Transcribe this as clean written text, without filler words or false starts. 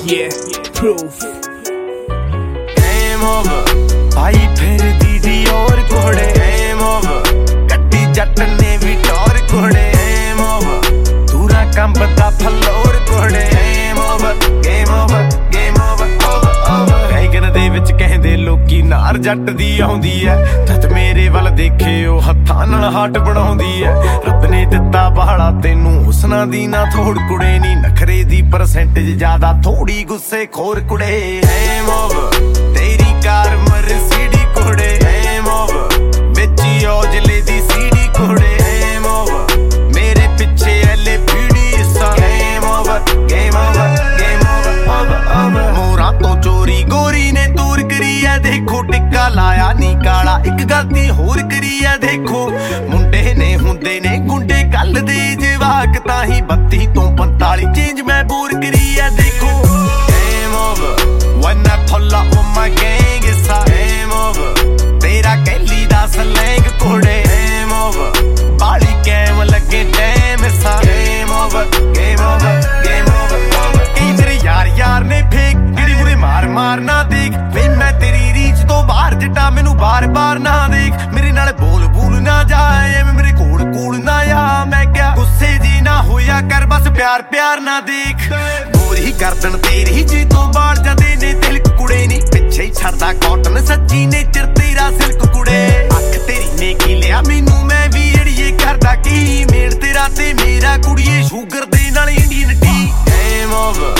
Yeah, proof. Game over. भाई फिर दीदी और घोड़े Game over. गड्डी जट ने भी टोर घोड़े Game over. दूरा कंबदा फलोर घोड़े Game over. Game over. Game over. Over over. ਗਾਇਕਨ ਦੇ ਵਿੱਚ ਕਹਿੰਦੇ ਲੋਕੀ ਨਾਰ ਜੱਟ ਦੀ ਆਉਂਦੀ ਐ ਤਦ ਮੇਰੇ ਵੱਲ ਦੇਖੇ ਉਹ ਹੱਥਾਂ ਨਾਲ ਹਾਟ ਬਣਾਉਂਦੀ ਐ ਰੱਬ ਨੇ ਦਿੱਤਾ ਬਾਹਲਾ ਤੈਨੂੰ ਹੁਸਨਾ ਦੀ ਨਾ ਥੋੜ ਕੁੜੇ ਨੀ ਨਖਰੇ ਦੀ ਪਰਸੈਂਟੇਜ ਜ਼ਿਆਦਾ ਥੋੜੀ ਗੁੱਸੇ ਖੋਰ ਕੁੜੇ Game over. ਤੇਰੀ ਕਾਰ ਮਰਸੀਡੀ ਕੁੜੇ Game over. ਵੇਚੀ ਔਜਲੇ ਦੀ ਸੀਡੀ ਕੁੜੇ Game over. ਮੇਰੇ ਪਿੱਛੇ ਐਲੇ ਭੀੜੀ ਸਾ Game over. Game over. Game over. Over over. ਮੋਰਾਂ ਤੋਂ ਚੋਰੀ ਗੋਰੀ ਨੇ ਦੂਰ ਕਰੀ ਐ ਦੇਖੋ ਟਿੱਕਾ ਲਾਇਆ ਨੀ ਕਾਲਾ ਇੱਕ ਗਲਤੀ ਹੋਰ ਕਰੀ ਐ ਦੇਖੋ ਮੁੰਡੇ ਨੇ ਹੁੰਦੇ ਨੇ ਗੁੰਡੇ ਕੱਲ ਦੇ ਜਵਾਕ ਤਾਂ ਹੀ 32 ਤੋਂ 45 ਚੇਂਜ ਮੈਂ ਬੋਰ ਕਰੀ ਐ ਦੇਖੋ Game over. When I pull up with my gang it's a Game over. ਤੇਰਾ ਕਹਿਲੀ ਦਾ ਸਲੈਂਗ ਕੋੜੇ Game over. ਬਾਲੀ ਕੈਮ ਲੱਗੇ time it's a Game over. Game over. Game over. ਕਈ ਮੇਰੇ ਯਾਰ ਨੇ ਫੇਕ ਜਿਹੜੀ ਮੁਰੇ ਮਾਰ ਨਾ ਦੇਖ ਵੇ ਮੈਂ ਤੇਰੀ ਰੀਚ ਤੋਂ ਬਾਹਰ ਜੱਟਾ ਮੈਨੂੰ ਬਾਰ ਨਾ ਦੇਖ ਮੇਰੇ ਨਾਲ ਬੋਲ ਨਾ ਜਾਏ ਐਵੇਂ ਮੇਰੇ ਕੋਲ ਨਾ ਆ ਮੈਂ ਕਿਹਾ ਗੁੱਸੇ ਜੀ ਨਾ ਹੋਇਆ ਕਰ ਬਸ ਪਿਆਰ ਨਾ ਦੇਖ ਗੋਰੀ ਗਰਦਨ ਤੇਰੀ ਜੀ ਤੋਂ ਬਾਲ ਜਾਂਦੇ ਨੇ ਤਿਲਕ ਕੁੜੇ ਨੀ ਪਿੱਛੇ ਹੀ ਛੱਡਦਾ ਕਾਟਨ ਸੱਚੀ ਨੇਚਰ ਤੇਰਾ ਸਿਲਕ ਕੁੜੇ ਅੱਖ ਤੇਰੀ ਨੇ ਕੀ ਲਿਆ ਮੈਨੂੰ ਮੈਂ ਵੀ ਅੜੀਏ ਕਰਦਾ ਕੀ ਮੇਲ ਤੇਰਾ ਤੇ ਮੇਰਾ ਕੁੜੀਏ ਸ਼ੂਗਰ ਦੇ ਨਾਲ ਇੰਡੀਅਨ ਟੀ Game over.